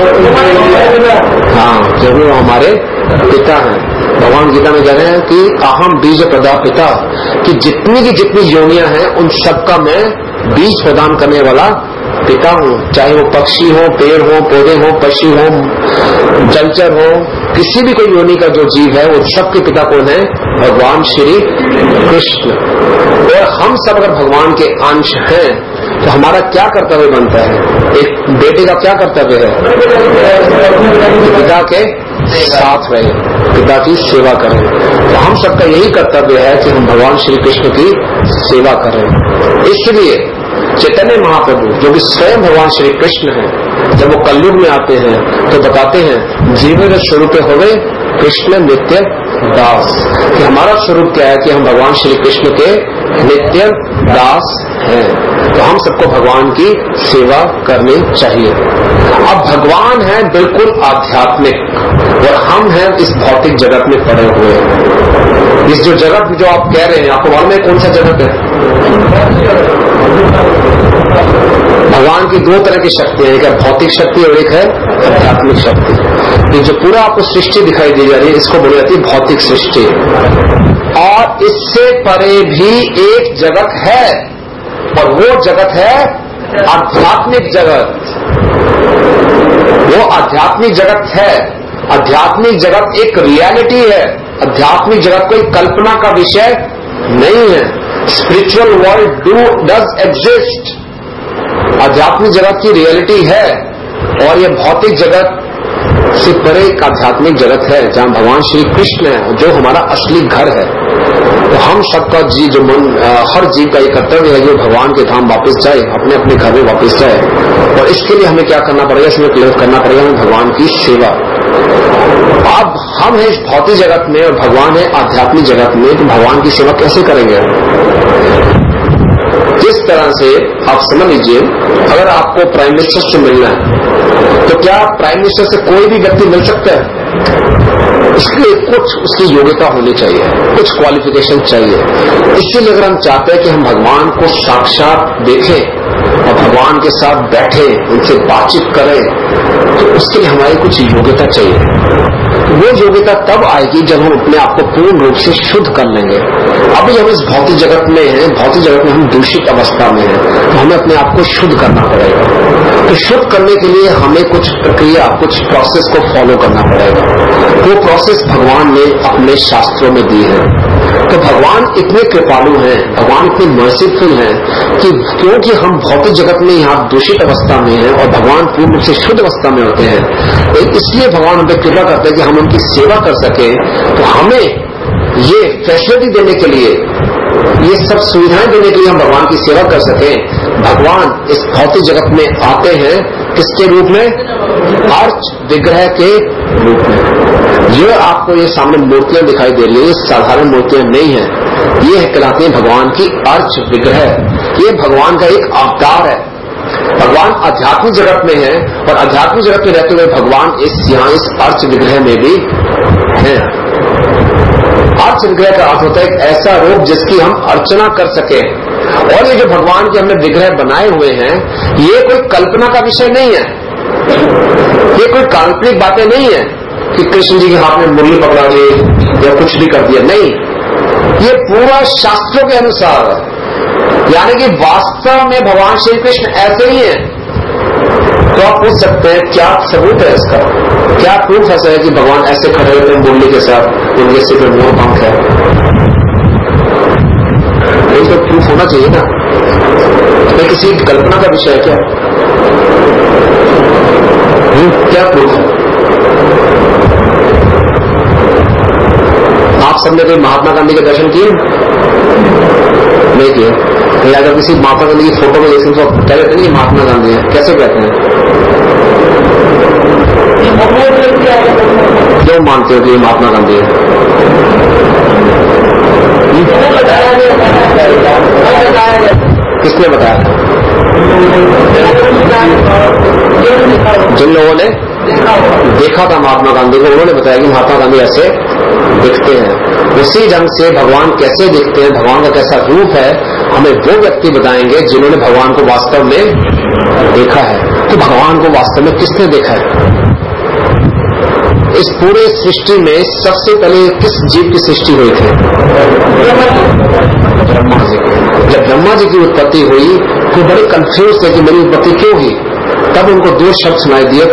हाँ, जरूर हमारे पिता हैं। भगवान गीता में कह रहे हैं कि अहम बीज प्रदा पिता, कि जितनी की जितनी योनियां हैं उन सबका मैं बीज प्रदान करने वाला पिता हूं। चाहे वो पक्षी हो, पेड़ हो, पौधे हो, पशु हो, जलचर हो, किसी भी कोई योनि का जो जीव है वो सबके पिता कौन है? भगवान श्री कृष्ण। और हम सब अगर भगवान के अंश हैं तो हमारा क्या कर्तव्य बनता है? एक बेटे का क्या कर्तव्य है? पिता के साथ रहे, पिता की सेवा करें। तो हम सबका यही कर्तव्य है कि हम भगवान श्री कृष्ण की सेवा करें। इसलिए चैतन्य महाप्रभु जो कि स्वयं भगवान श्री कृष्ण हैं, जब वो कलयुग में आते हैं तो बताते हैं जीवन स्वरूप होवे कृष्ण नित्य दास, कि हमारा स्वरूप क्या है कि हम भगवान श्री कृष्ण के नित्य दास हैं। तो हम सबको भगवान की सेवा करनी चाहिए। अब भगवान है बिल्कुल आध्यात्मिक और हम हैं इस भौतिक जगत में पड़े हुए। इस जो जगत जो आप कह रहे हैं, आपको मालूम है कौन सा जगत है? भगवान की 2 तरह की शक्ति है, एक है भौतिक शक्ति और एक है आध्यात्मिक शक्ति। ये जो पूरा आपको सृष्टि दिखाई दी जा रही है इसको बोली जाती है भौतिक सृष्टि। और इससे परे भी एक जगत है और वो जगत है आध्यात्मिक जगत। वो आध्यात्मिक जगत है। आध्यात्मिक जगत एक रियलिटी है। आध्यात्मिक जगत कोई कल्पना का विषय नहीं है। Spiritual world does exist. आध्यात्मिक जगत की रियलिटी है और ये भौतिक जगत से परे एक आध्यात्मिक जगत है जहां भगवान श्री कृष्ण है, जो हमारा असली घर है। तो हम सबका जो मन, हर जीव का ये कर्तव्य है जो भगवान के धाम वापस जाए, अपने अपने घर में वापस जाए। और इसके लिए हमें क्या करना पड़ेगा? इसमें करना पड़ेगा हमें भगवान की सेवा। अब हम हैं इस भौतिक जगत में और भगवान है आध्यात्मिक जगत में, तो भगवान की सेवा कैसे करेंगे? जिस तरह से आप समझ लीजिए, अगर आपको प्राइम मिनिस्टर से मिलना है तो क्या प्राइम मिनिस्टर से कोई भी व्यक्ति मिल सकता है? इसके लिए कुछ उसकी योग्यता होनी चाहिए, कुछ क्वालिफिकेशन चाहिए। इसीलिए अगर हम चाहते हैं कि हम भगवान को साक्षात देखें और भगवान के साथ बैठे, उनसे बातचीत करें, तो उसके लिए हमारी कुछ योग्यता चाहिए। तो वो योग्यता तब आएगी जब हम अपने आप को पूर्ण रूप से शुद्ध कर लेंगे। अभी हम इस भौतिक जगत में हैं, भौतिक जगत में हम दूषित अवस्था में हैं, तो हमें अपने आप को शुद्ध करना पड़ेगा। तो शुद्ध करने के लिए हमें कुछ प्रक्रिया, कुछ प्रोसेस को फॉलो करना पड़ेगा। वो प्रोसेस भगवान ने अपने शास्त्रों में दी है। तो भगवान इतने कृपालु हैं, भगवान इतने मर्सीफुल हैं कि क्योंकि हम भौतिक जगत में यहाँ दूषित अवस्था में हैं और भगवान पूर्ण रूप से शुद्ध अवस्था में होते हैं, तो इसलिए भगवान हम पे कृपा करते हैं कि हम उनकी सेवा कर सके। तो हमें ये फैसिलिटी देने के लिए, ये सब सुविधाएं देने के लिए हम भगवान की सेवा कर सके। भगवान इस भौतिक जगत में आते हैं किसके रूप में? अर्च विग्रह के रूप में। ये आपको ये सामने मूर्तियां दिखाई दे रही है, ये साधारण मूर्तियां नहीं है। ये कहलाते हैं भगवान की अर्च विग्रह। ये भगवान का एक अवतार है। भगवान आध्यात्मिक जगत में है और आध्यात्मिक जगत में रहते हुए भगवान यहाँ इस अर्च विग्रह में भी है। अर्च विग्रह का अर्थ होता है एक ऐसा रूप जिसकी हम अर्चना कर सके। और ये जो भगवान के हमने विग्रह बनाए हुए हैं, ये कोई कल्पना का विषय नहीं है, ये कोई काल्पनिक बातें नहीं है कि कृष्ण जी के हाथ में मुरली पकड़ा दी या कुछ भी कर दिया। नहीं, ये पूरा शास्त्रों के अनुसार है। यानी कि वास्तव में भगवान श्री कृष्ण ऐसे ही है। तो आप पूछ सकते हैं क्या सबूत है इसका, क्या प्रूफ ऐसा है कि भगवान ऐसे खड़े होते हैं मुरली के साथ, उनके सिर पे मोर पंख है? ये तो प्रूफ होना चाहिए ना। ये किसी कल्पना का विषय है क्या? क्या प्रूफ है? आप सबने कोई महात्मा गांधी के दर्शन किए? नहीं किए। अगर किसी महात्मा गांधी की फोटो में देखें तो क्या कहते हैं महात्मा गांधी है? कैसे कहते हैं? क्यों मानते हो कि ये महात्मा गांधी है? किसने बताया? जिन लोगों ने देखा था महात्मा गांधी को, उन्होंने बताया कि महात्मा गांधी ऐसे दिखते हैं। उसी ढंग से भगवान कैसे दिखते हैं, भगवान का कैसा रूप है, हमें वो व्यक्ति बताएंगे जिन्होंने भगवान को वास्तव में देखा है। तो भगवान को वास्तव में किसने देखा है? इस पूरे सृष्टि में सबसे पहले किस जीव की सृष्टि हुई थी? ब्रह्मा जी की। जब ब्रह्मा जी की उत्पत्ति हुई तो बड़े कंफ्यूज थे कि मेरी उत्पत्ति क्यों हुई। तब उनको दो शब्द सुनाई दिए,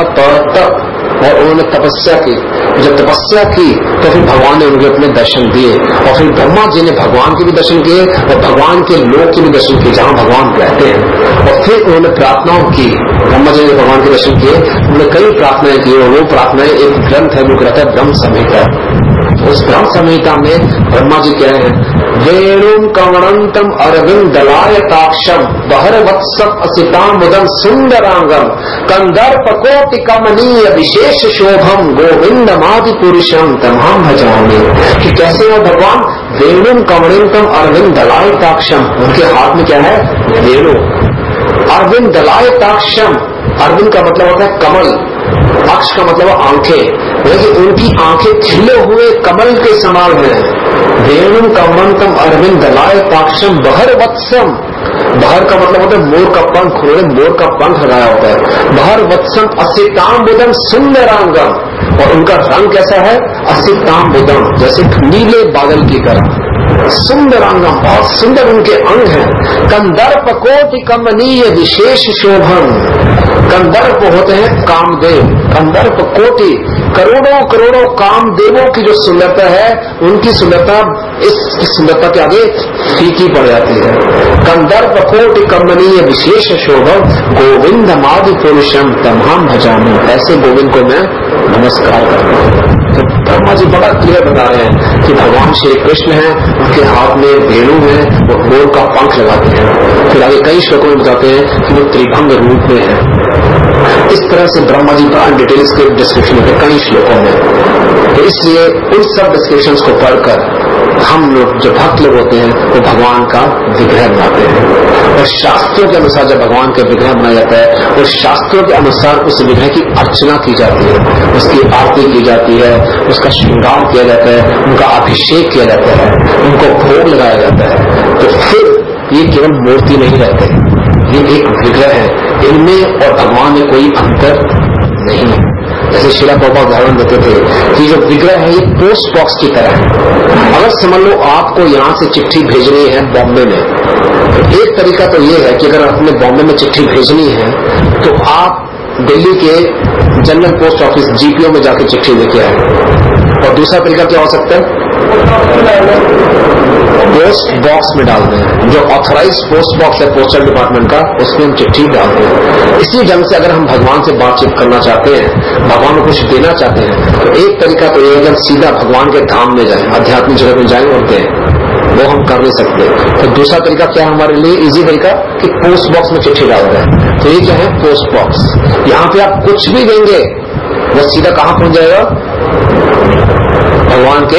तप, और उन्होंने तपस्या की। जब तपस्या की तो फिर भगवान ने उनके अपने दर्शन दिए, और फिर ब्रह्मा जी ने भगवान के भी दर्शन किए और भगवान के लोक के भी दर्शन किए जहां भगवान रहते हैं। और फिर उन्होंने प्रार्थनाओं की। ब्रह्मा जी ने भगवान के दर्शन किए, उन्होंने कई प्रार्थनाएं की और वो प्रार्थनाएं एक ग्रंथ है जो कहता है ब्रह्म संहिता। उस ब्रह्म संहिता में ब्रह्मा जी कह रहे हैं, वेणुम कमणंतम अरविंद दलायताक्षम बहरवत्सम असितामुदम सुंदरांगम कंदर्प कोटि कमनीय विशेष शोभम गोविंदमादि पुरुषम तमाम भजामि। कि कैसे है भगवान? वेणुम कमणंतम अरविंद दलायताक्षम, उनके हाथ में क्या है? वेणु। अरविंद दलायताक्षम, अरविंद का मतलब होता है कमल, अक्ष का मतलब आंखें, लेकिन उनकी आंखें खिले हुए कमल के समान है। वेणुम कमंतम अरविंद दलायताक्षम बहरवत्सम, बहर का मतलब होता है मोर का पंख, उन्होंने मोर का पंख लगाया होता है। बहरवत्सम असिताम्बुदम सुंदरांगम, और उनका रंग कैसा है? असिताम्बुदम, जैसे नीले बादल की तरह। सुंदरांगम, बहुत सुंदर उनके अंग हैं। कंदर्प कोटि कमनीय विशेष शोभन, कंदर्प होते हैं कामदेव। कंदर्प कोटि, करोड़ों करोड़ों कामदेवों की जो सुंदरता है, उनकी सुंदरता इस सुंदरता के आगे फीकी पड़ जाती है। कंदर्प कोटि कमनीय विशेष शोभन गोविंदमादि पुरुषम तमाम भजामि, ऐसे गोविंद को मैं नमस्कार करता हूँ। तो ब्रह्मा जी बड़ा क्लियर बता रहे हैं कि भगवान श्री कृष्ण हैं, उनके हाथ में वेणु है, वो मोर का पंख लगाते हैं। फिर आगे कई श्लोकों में बताते हैं कि वो त्रिभंग रूप में है। इस तरह से ब्रह्मा जी बड़ा डिटेल्स के डिस्क्रिप्शन देते कई श्लोकों में। तो इसलिए उन सब डिस्क्रिप्शंस को पढ़कर हम लोग जो भक्त लोग होते हैं वो भगवान का विग्रह बनाते हैं। और शास्त्रों के अनुसार जब भगवान का विग्रह बनाया जाता है और शास्त्रों के अनुसार उस विग्रह की अर्चना की जाती है, उसकी आरती की जाती है, उसका श्रृंगार किया जाता है, उनका अभिषेक किया जाता है, उनको भोग लगाया जाता है, तो फिर ये केवल मूर्ति नहीं रहते, ये एक विग्रह है। इनमें और भगवान में कोई अंतर नहीं है। जैसे शिला प्रभुपाद उदाहरण देते थे कि जो विग्रह है ये पोस्ट बॉक्स की तरह है। अगर समझ लो आपको यहाँ से चिट्ठी भेजनी है बॉम्बे में, तो एक तरीका तो ये है कि अगर अपने बॉम्बे में चिट्ठी भेजनी है तो आप दिल्ली के जनरल पोस्ट ऑफिस जीपीओ में जाके चिट्ठी लेके आए। और दूसरा तरीका क्या हो सकता है? पोस्ट बॉक्स में डालते हैं, जो ऑथराइज पोस्ट बॉक्स है पोस्टल डिपार्टमेंट का, उसमें हम चिट्ठी डालते हैं। इसी ढंग से अगर हम भगवान से बातचीत करना चाहते हैं, भगवान को कुछ देना चाहते हैं, तो एक तरीका तो ये है कि हम सीधा भगवान के धाम में जाएं, आध्यात्मिक जगत में जाएं और दें। वो हम कर नहीं सकते। तो दूसरा तरीका क्या है हमारे लिए इजी तरीका कि पोस्ट बॉक्स में चिट्ठी डाल रहे हैं। तो ये क्या है? Post box. यहाँ पे आप कुछ भी देंगे वो सीधा कहाँ पहुंच जाएगा? भगवान के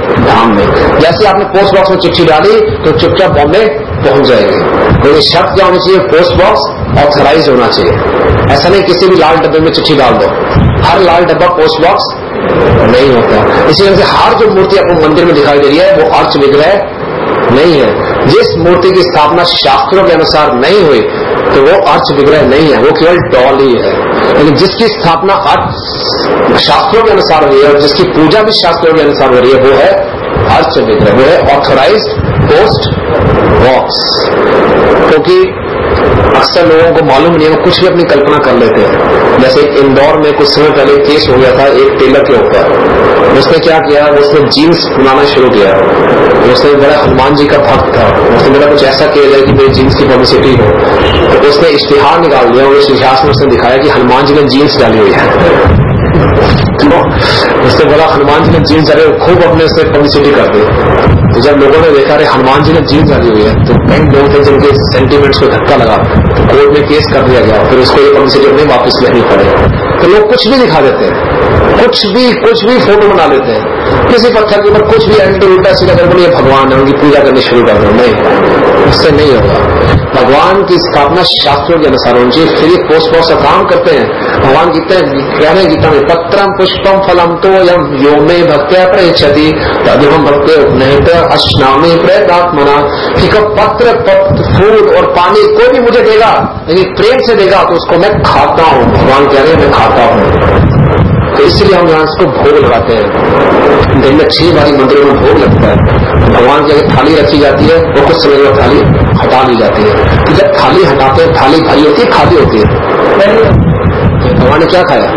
धाम में। जैसे आपने पोस्ट बॉक्स में चिट्ठी डाली तो चुपचाप बॉम्बे पहुंच जाएगी। कोई शर्त क्या होनी चाहिए? पोस्ट बॉक्स ऑथराइज होना चाहिए। ऐसा नहीं किसी भी लाल डब्बे में चिट्ठी डाल दो, हर लाल डब्बा पोस्ट बॉक्स नहीं होता। इसी वजह से हर जो मूर्ति आपको मंदिर में दिखाई दे रही है वो अर्च विग्रह नहीं है। जिस मूर्ति की स्थापना शास्त्रों के अनुसार नहीं हुई तो वो अर्च विग्रह नहीं है, वो केवल डॉल ही है। लेकिन जिसकी स्थापना शास्त्रों के अनुसार हुई है और जिसकी पूजा भी शास्त्रों के अनुसार हो रही है वो है अर्च विग्रह, वो है ऑथराइज्ड पोस्ट बॉक्स। क्योंकि अक्सर लोगों को मालूम नहीं है, वो कुछ भी अपनी कल्पना कर लेते हैं। जैसे इंदौर में कुछ समय पहले केस हो गया था एक टेलर के ऊपर। उसने क्या किया, उसने जीन्स बनाना शुरू किया। उसने बड़ा हनुमान जी का भक्त था, उसने बोला कुछ ऐसा किया जाए कि मेरी जीन्स की पब्लिसिटी हो। तो उसने इश्तिहार निकाल दिया और उस इतिहास में उसने दिखाया कि हनुमान जी ने जीन्स डाली हुई है। तो उसने बोला हनुमान जी ने जीन्स डाली, खूब अपने उससे पब्लिसिटी कर दी। तो जब लोगों ने देखा अरे हनुमान जी ने जीन्स डाली हुई है तो कई लोग थे जिनके सेंटीमेंट्स को धक्का लगा, तो कोर्ट में केस कर दिया गया। फिर उसको ये पब्लिसिटी अपने वापस लेनी पड़े। तो लोग कुछ भी दिखा देते हैं, कुछ भी फोटो बना लेते हैं, किसी पत्थर के ऊपर कुछ भी एंटी उल्टा सीधा करके ये भगवान है उनकी पूजा करनी शुरू कर दो। नहीं, उससे नहीं होगा। भगवान की स्थापना शास्त्रों के अनुसार होनी चाहिए। फिर ये पोस्ट बॉक्स का काम करते हैं। भगवान कहते हैं गीता में पत्रम पुष्पम फलम तो यम यो में भक्त्या प्रयच्छति तदहम भक्त्या उपनयत अश्नामी प्रयतात्मना। कि पत्र फूल और पानी कोई भी मुझे देगा लेकिन प्रेम से देगा तो उसको मैं खाता हूँ। भगवान कह रहे हैं मैं खाता हूँ। तो इसलिए हम यहाँ इसको भोग लगाते हैं। दिन में 6 बारी मंदिरों में भोग लगता है। भगवान की अगर थाली रखी जाती है वो कुछ समय में थाली हटा ली जाती है। तो जब थाली हटाते हैं थाली भरी होती है खाली होती है। तो भगवान ने क्या खाया?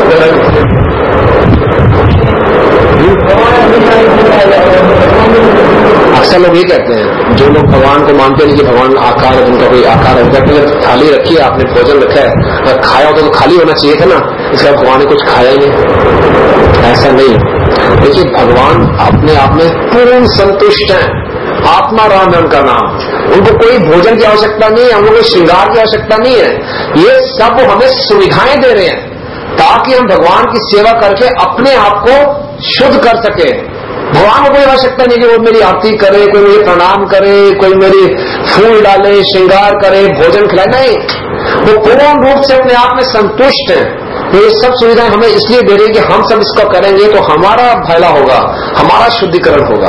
अक्सर लोग ये कहते हैं, जो लोग भगवान को मानते नहीं कि भगवान आकार है, उनका कोई आकार है, कहते हैं थाली रखी है आपने भोजन रखा है, अगर खाया होता तो खाली होना चाहिए था ना, इसलिए भगवान ने कुछ खाया ही नहीं। ऐसा नहीं। देखिए भगवान अपने आप में पूर्ण संतुष्ट है। आत्मा राम है उनका नाम। उनको कोई भोजन की आवश्यकता नहीं है, हमको कोई श्रृंगार की आवश्यकता नहीं है। ये सब हमें सुविधाएं दे रहे हैं ताकि हम भगवान की सेवा करके अपने आप को शुद्ध कर सके। भगवान को कोई आवश्यकता नहीं कि वो मेरी आरती करे, कोई मुझे प्रणाम करे, कोई मेरी फूल डाले, श्रृंगार करे, भोजन खिलाए। नहीं, वो पूर्ण रूप से अपने आप में संतुष्ट है। तो ये सब सुविधाएं हमें इसलिए दे रही है कि हम सब इसको करेंगे तो हमारा भला होगा, हमारा शुद्धिकरण होगा।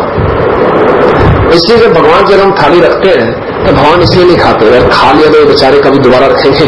इसलिए जब भगवान जब हम थाली रखते हैं तो भगवान इसलिए नहीं खाते। अगर खा लिया तो बेचारे कभी दोबारा रखेंगे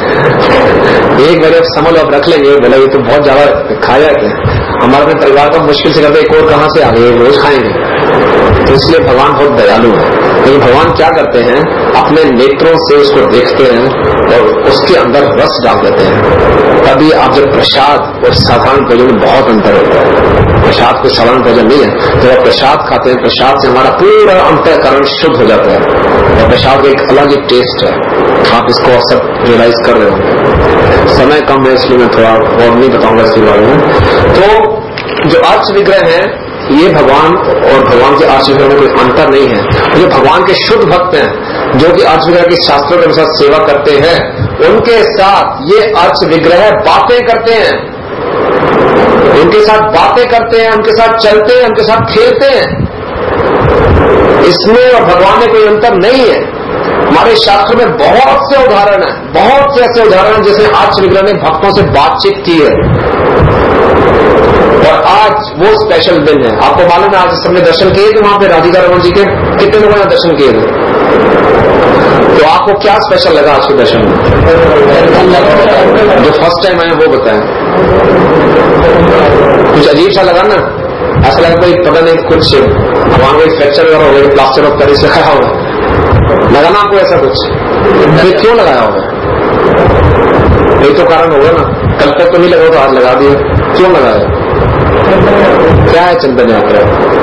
एक बार समझ आप रख लेंगे, बोला ये तो बहुत ज्यादा खाया है, हमारे अपने परिवार का मुश्किल से करते एक और कहां से आ गए, रोज खाएंगे। तो इसलिए भगवान बहुत दयालु है। लेकिन भगवान क्या करते हैं, अपने नेत्रों से उसको देखते हैं और उसके अंदर रस डाल देते हैं। तभी आप जब प्रसाद और साधारण भोजन में बहुत अंतर होता है। प्रसाद कोई साधारण भोजन नहीं है। जब आप प्रसाद खाते हैं, प्रसाद से हमारा पूरा अंतःकरण शुद्ध हो जाता है और प्रसाद का एक अलग ही टेस्ट है। आप इसको सब रियलाइज कर रहे हो। समय कम है इसलिए मैं थोड़ा और नहीं बताऊंगा इसके बारे में। तो जो अर्च विग्रह है ये भगवान और भगवान के अर्च विग्रह में कोई अंतर नहीं है। जो भगवान के शुद्ध भक्त हैं जो कि अर्च विग्रह की शास्त्रों के अनुसार सेवा करते हैं, उनके साथ ये अर्च विग्रह बातें करते हैं, उनके साथ बातें करते हैं, उनके साथ चलते हैं, उनके साथ खेलते हैं। इसमें और भगवान में कोई अंतर नहीं है। हमारे शास्त्र में बहुत से उदाहरण है, बहुत से ऐसे उदाहरण जिसमें अर्च विग्रह ने भक्तों से बातचीत की है। और आज वो स्पेशल दिन है। आपको मालूम है आज सबने दर्शन किए थे वहां पे राधिका रमन जी के, कितने लोगों ने दर्शन किए थे? तो आपको क्या स्पेशल लगा आज के दर्शन में? जो फर्स्ट टाइम आए वो बताएं। कुछ अजीब सा लगा ना, ऐसा लगा कोई पता नहीं कुछ भगवान को फ्रैक्चर वगैरह हो गया, प्लास्टर ऑफ पेरिस लगाया होगा, लगा ना आपको ऐसा कुछ? फिर क्यों लगाया होगा? यही तो कारण होगा ना, कल तक तो नहीं लगा तो आज लगा दिया, क्यों लगाया? क्या है चंदन यात्रा?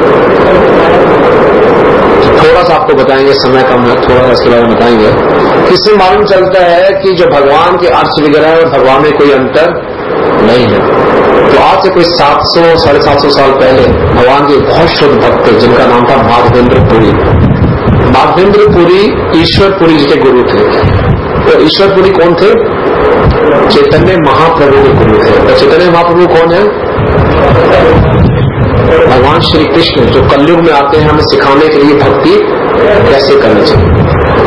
थोड़ा सा आपको बताएंगे, समय कम है, थोड़ा सा इसके बारे में बताएंगे। इससे मालूम चलता है कि जो भगवान के अर्च विग्रह है और भगवान में कोई अंतर नहीं है। तो आज से कोई 700 साढ़े 700 साल पहले भगवान के बहुत शुद्ध भक्त थे जिनका नाम था माधवेंद्र पुरी। माधवेंद्र पुरी ईश्वर पुरी जी के गुरु थे। तो ईश्वर पुरी कौन थे? चैतन्य महाप्रभु के गुरु थे। तो चैतन्य महाप्रभु कौन है? भगवान श्री कृष्ण जो कलयुग में आते हैं हमें सिखाने के लिए भक्ति कैसे करनी चाहिए।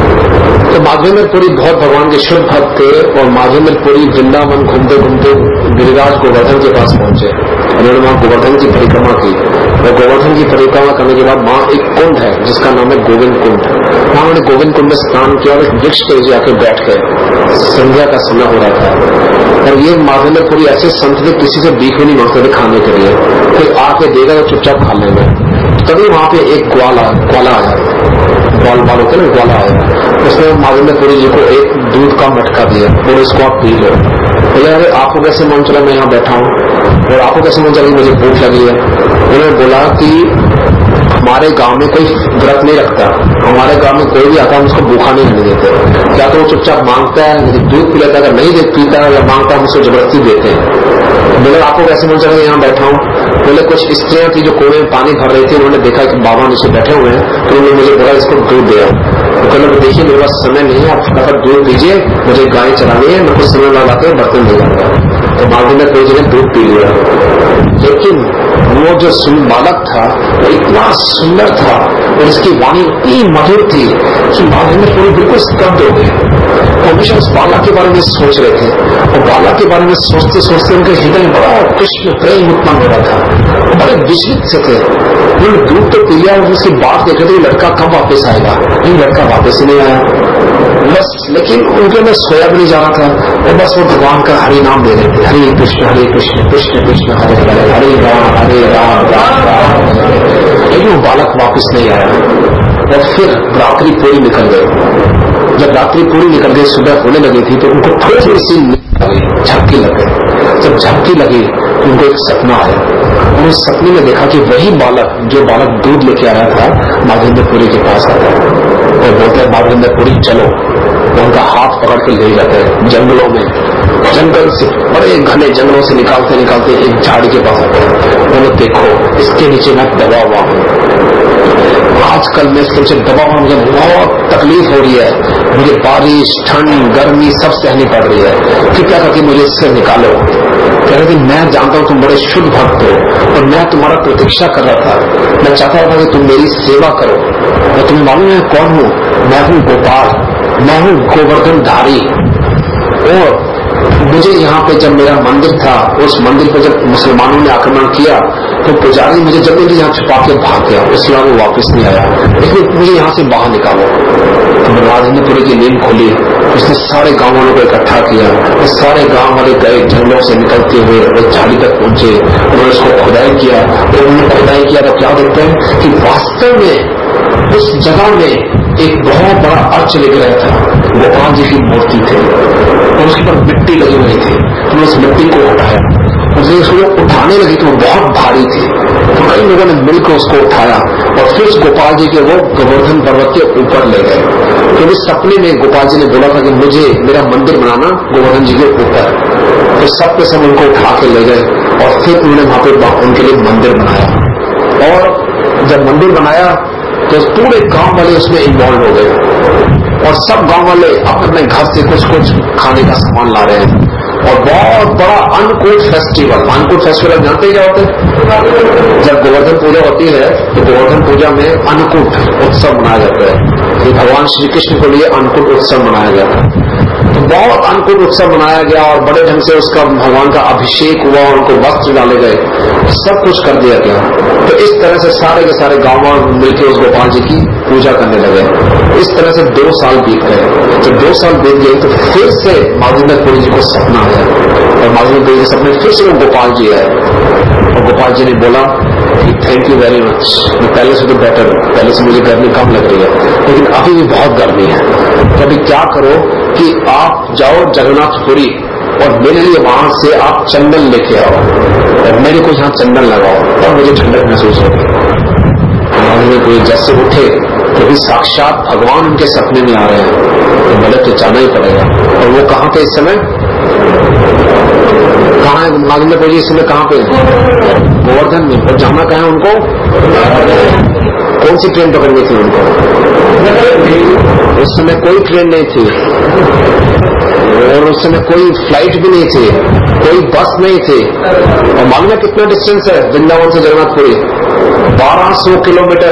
तो माधवेंद्रपुरी बहुत भगवान के शुद्ध भक्त थे और माधवेंद्रपुरी वृंदावन घूमते घूमते गिरिराज गोवर्धन के पास पहुंचे। उन्होंने वहां गोवर्धन की परिक्रमा की और गोवर्धन की परिक्रमा करने के बाद वहां एक कुंड है जिसका नाम है गोविंद कुंड। वहां उन्होंने गोविंद कुंड में स्नान किया और एक वृक्ष के नीचे आके बैठ गए। संध्या का समय हो रहा था और ये माधवेंद्रपुरी ऐसे संत थे किसी से भीख भी नहीं मांगते थे खाने के लिए, कोई आके देगा तो चुपचाप खा लेंगे। तभी वहां पे एक ग्वाला आया, ग्वाल होते ना, ग्वाला आया। उसने माधवेंद्रपुरी जी को एक दूध का मटका दिया, बोले इसको आप पी लो। बोले अरे आपको कैसे मन चला मैं यहाँ बैठा हूँ और आपको कैसे मन चला मुझे भूख लगी है। उन्होंने बोला कि हमारे गांव में कोई व्रत नहीं रखता, हमारे गांव में कोई भी आता है उसको भूखा नहीं रहने देते, या तो वो चुपचाप मांगता है दूध पी लेता है, अगर नहीं पीता है या मांगता है उसको जबरदस्ती देते हैं। बोले आपको कैसे मन चला यहाँ बैठा हूँ। बोले कुछ स्त्रियां थी जो कुएं में पानी भर रही थी, उन्होंने देखा कि बाबा नीचे बैठे हुए हैं तो उन्होंने मुझे बोला इसको दूध दे। तो कहने देखिए मेरे पास समय नहीं है, आप फटाफट दूध दीजिए, मुझे गाय चलानी है, मैं कुछ समय लगा के बर्तन दे जाऊंगा। तो माधवेंद्रपुरी जी ने दूध पी लिया। लेकिन वो जो बालक था वो इतना सुंदर था और इसकी वाणी इतनी मधुर थी कि माधवेंद्रपुरी बिल्कुल स्तब्ध हो गए। हमेशा उस बालक के बारे में सोच रहे थे और बालक के बारे में सोचते सोचते उनके हृदय में बड़ा कृष्ण प्रेम उत्पन्न हो रहा था, बड़े विचलित से थे। उन्होंने दूध तो पी लिया और उसकी बात देख रहे थे लड़का कब वापस आएगा। नहीं, लड़का वापस ही नहीं आया बस। लेकिन उनके में सोया भी नहीं जा रहा था और बस वो भगवान का हरि नाम दे रहे थे, हरे कृष्ण कृष्ण कृष्ण हरे हरे हरे राम राम राम। लेकिन वो बालक वापस नहीं आया और फिर रात्रि पूरी निकल गई। जब रात्रि पूरी निकल गई, सुबह होने लगी थी तो उनको थोड़ी सी झपकी लग गई। जब झपकी लगी तो उनको एक सपना आया और उस सपने में देखा कि वही बालक जो बालक दूध लेके आया था माधवेंद्रपुरी के पास आता है और बोलते हैं माधवेंद्रपुरी चलो। तो उनका हाथ पकड़ के ले जाते हैं जंगलों में, जंगल से बड़े घने जंगलों से निकालते निकालते एक झाड़ी के पास आते हैं। बोलो देखो इसके नीचे मैं दबा हुआ हूं, आजकल मैं इसके नीचे दबा हुआ, मुझे बहुत तकलीफ हो रही है, मुझे बारिश ठंड गर्मी सब सहनी पड़ रही है, कृपया करके मुझे इससे निकालो। कह रहे थे मैं जानता हूं तुम बड़े शुद्ध भक्त हो और मैं तुम्हारा प्रतीक्षा कर रहा था, मैं चाहता था कि तुम मेरी सेवा करो। और तुम्हें मालूम है कौन हूं? मैं हूं गोपाल, मैं हूं गोवर्धन धारी। और मुझे यहाँ पे जब मेरा मंदिर था उस मंदिर पर जब मुसलमानों ने आक्रमण किया तो पुजारी मुझे जब भी यहाँ छुपा के भाग गया, उसके बाद वो वापस नहीं आया, लेकिन मुझे यहाँ से बाहर निकालो। तो माधवेंद्रपुरी की नींद खुली, उसने सारे गांव वालों को इकट्ठा किया और सारे गांव वाले गए जंगलों से निकलते हुए उस झाड़ी तक पहुंचे। उन्होंने उसको खुदाई किया और उन्होंने खुदाई किया तो क्या देखते हैं कि वास्तव में उस जगह में एक बहुत बड़ा अर्च लिख रहा था, गोपाल जी की मूर्ति थी और उसके पर मिट्टी लगी हुई थी। तो उस मिट्टी को हटाया और जब उसको उठाने लगी तो वो बहुत भारी थी, तो कई लोगों ने मिलकर उसको उठाया और फिर उस गोपाल जी के वो गोवर्धन पर्वत के ऊपर ले गए। तो इस सपने में गोपाल जी ने बोला था कि मुझे मेरा मंदिर बनाना गोवर्धन जी के ऊपर, तो सब के सब उनको उठा के ले गए और फिर उन्होंने वहां पर उनके लिए मंदिर बनाया। और जब मंदिर बनाया तो पूरे गांव वाले उसमें इन्वॉल्व हो गए और सब गांव वाले अपने घर से कुछ कुछ खाने का सामान ला रहे हैं और बहुत बड़ा अन्नकूट फेस्टिवल। अन्नकूट फेस्टिवल जानते ही क्या होते हैं? जब गोवर्धन पूजा होती है तो गोवर्धन पूजा में अन्नकूट उत्सव मनाया जाता है, तो भगवान श्री कृष्ण के लिए अन्नकूट उत्सव मनाया जाता है। तो बहुत अन्नकूट उत्सव मनाया गया और बड़े ढंग से उसका भगवान का अभिषेक हुआ, उनको वस्त्र डाले गए, सब कुछ कर दिया गया। तो इस तरह से सारे के सारे गांव मिलकर उस गोपाल जी की पूजा करने लगे। इस तरह से 2 साल बीत गए। जब 2 साल बीत गए तो फिर से माधवेंद्रपुरी जी को सपना आया और माधवेंद्रपुरी के सपने फिर से वो गोपाल जी आए और गोपाल जी ने बोला कि थैंक यू वेरी मच, मैं पहले से तो बेटर हूँ, पहले से मुझे गर्मी कम लग रही है लेकिन अभी भी बहुत गर्मी है। तो अभी क्या करो कि आप जाओ जगन्नाथपुरी और मेरे लिए वहां से आप चंदन लेके आओ और मेरे को यहाँ चंदन लगाओ और मुझे ठंडक महसूस होगी। माधवेंद्रपुरी जैसे उठे तो भी साक्षात भगवान उनके सपने में आ रहे हैं, तो बोले तो जाना ही पड़ेगा। और वो कहाँ पे इस समय, कहाँ है माधवेंद्रपुरी जी इस समय? कहाँ पे? गोवर्धन में। और जाना कहाँ है उनको? कौन सी ट्रेन पकड़नी थी उनको? उस समय कोई ट्रेन नहीं थी और उस समय कोई फ्लाइट भी नहीं थी, कोई बस नहीं थी। और मालूम है कितना डिस्टेंस है वृंदावन से जगन्नाथपुरी? 1200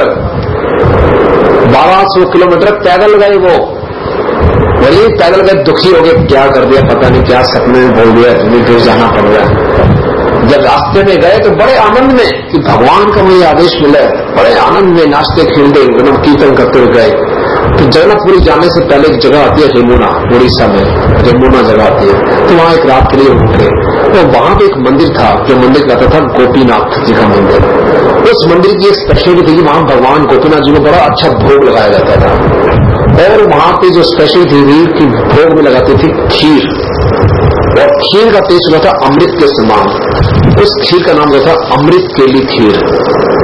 किलोमीटर पैदल गए वो। वही पैदल गए, दुखी हो गए, क्या कर दिया पता नहीं, क्या सपने में बोल दिया, इतनी दूर जाना पड़ गया। जब रास्ते में गए तो बड़े आनंद में कि भगवान का मुझे आदेश मिला है, बड़े आनंद में नाचते खेलते एकदम कीर्तन करते हुए गए। तो जगन्नाथपुरी जाने से पहले एक जगह आती है रेमुना, उड़ीसा में रेमुना जगह आती है, तो वहां एक रात के लिए रुके। तो वहां पे एक मंदिर था, जो मंदिर कहता था गोपीनाथ जी का मंदिर। उस मंदिर की एक स्पेशलिटी थी कि वहां भगवान गोपीनाथ जी को बड़ा अच्छा भोग लगाया जाता था। और वहां पे जो स्पेशलिटी थी कि भोग में लगाती थी खीर, और खीर का टेस्ट होता था अमृत के समान। उस खीर का नाम जो था अमृत केली खीर।